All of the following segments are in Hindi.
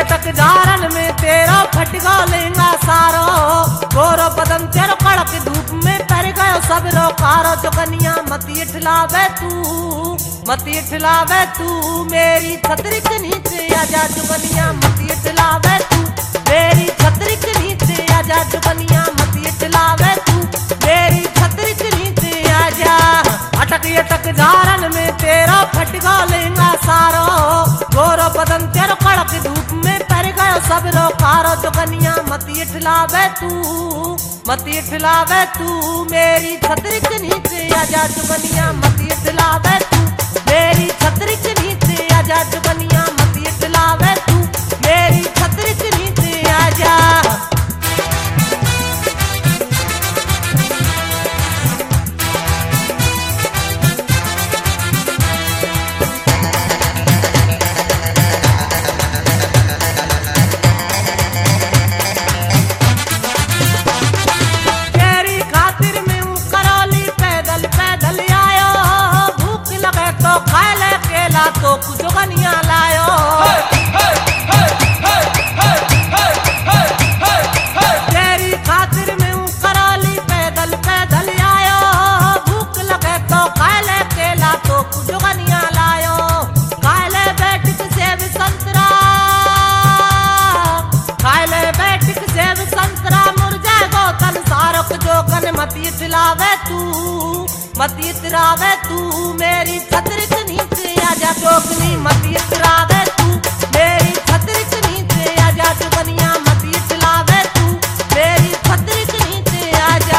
अटक झारन में तेरा फटका लेंगा सारो, गोरो बदन तेरो कड़क धूप में तर गयो सबरो कारो। जोगनिया मती इठलावे तू मेरी छतरी के नीचे आजा। जोगनिया मती इठलावे तू मेरी छतरी के नीचे आजा। जोगनिया मती इठलावे तू मेरी छतरी के नीचे आजा। अटक झारन में तेरा फटका लेंगा सारो, गोरो बदन तेरो कड़क धूप में तर गयो सबरो कारो। जोगनिया मती इठलावे तू मेरी छतरी के नीचे आजा। जोगनिया मती इठलावे तू मेरी छतरी के नीचे आजा। जोगनिया मती इठलावे तू मेरी छतरी के नीचे आजा। तो जोगनिया लायो तेरी खातिर में कराली पैदल आयो। भूख लगे तो खाले केला तो जोगनिया लायो। खाले बैठक सेब संतरा, खाले बैठक सेब संतरा मुरझा गो तन सारक। जोगन मती इतरावे तू मेरी छतरी के नीचे आजा। जोगनी मती इतरावे तू मेरी छतरी के नीचे आजा। जोगनिया मती इतरावे तू मेरी छतरी के नीचे आजा।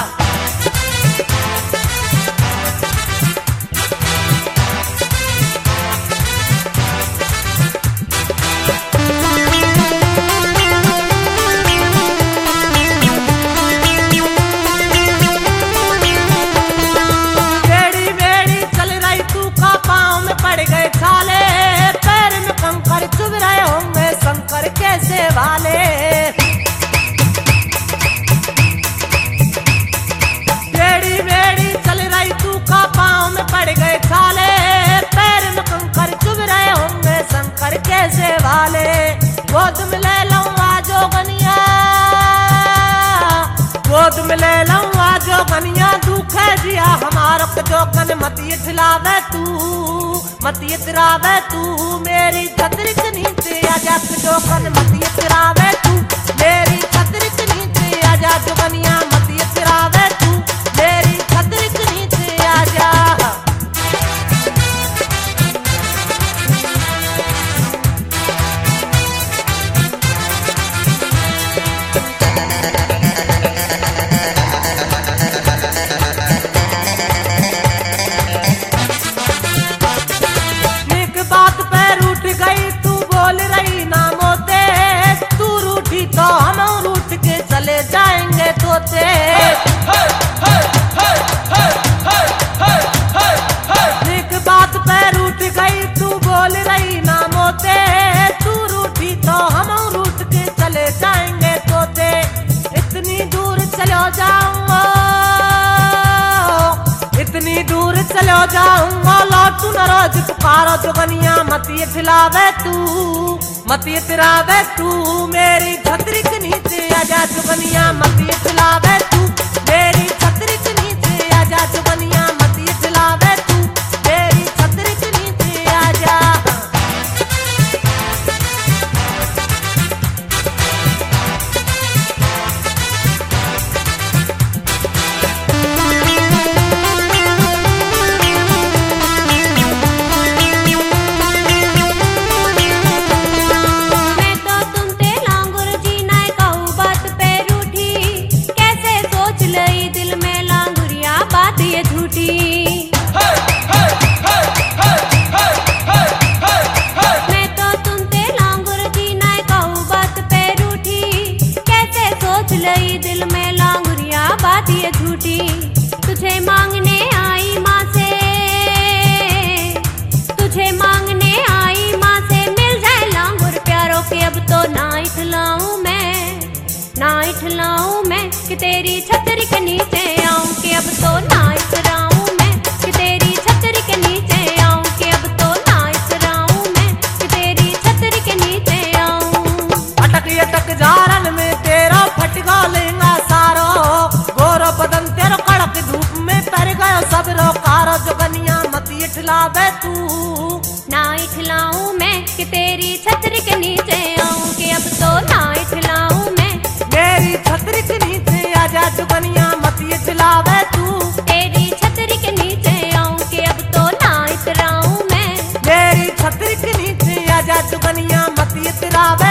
शंकर कैसे वाले बेड़ी बेड़ी चल रही तू का पाँव में पड़ गए छाले, पैर में कंकर चुभ रहे होंगे शंकर कैसे वाले। गोद में ले लूं जोगनिया, गोद में ले लूं जोगनिया। दुख है जिया हमारा जोगन मती इठलावे तू मेरी छतरी के नीचे आजा। जोगन मती इतरावे तू मेरी छतरी के नीचे आजा। जोगनिया मती इतरावे तू मेरी छतरी के नीचे आजा। बात पे रूठ गई तू बोल रही ना मोते, तू रूठी तो हम रूठ के चले जाएंगे तोते। एक बात पे रूठ गई तू बोल रही ना मोते, तू रूठी तो हम रूठ के चले जाएंगे तोते। इतनी दूर चलो जाऊंगा, इतनी दूर चलो जाऊंगा लौटू न रोज पुकारो। जोगनिया मती इठलावे तू मेरी छतरी के नीचे आजा। जोगनिया मती इठलावे तू मेरी छतरी के नीचे आजा। जोगनिया मती इठलावे तू मेरी छतरी के नीचे आजा। इठलाऊं मैं कि तेरी छतरी के नीचे आऊं कि अब तो ना इतराऊं मैं कि तेरी छतरी के नीचे आऊं कि अब तो ना इतराऊं मैं कि तेरी छतरी के नीचे आऊं। इठलावे तू। ना इठलाऊं मैं कि तेरी छतरी के नीचे आऊं कि अब तो ना इठलाऊं मैं। मेरी छतरी के नीचे आजा जुगनिया मत इठलावे तू। तेरी छतरी के नीचे आऊं कि अब तो ना इतराऊं मैं। मेरी छतरी के नीचे आजा जुगनिया मत इठलावे